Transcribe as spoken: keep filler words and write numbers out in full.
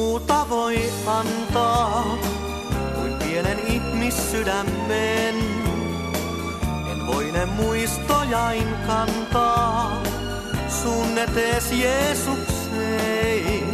muuta voi antaa kuin pienen ihmissydämen. En voi ne muistojain kantaa sun etees Jeesukseen.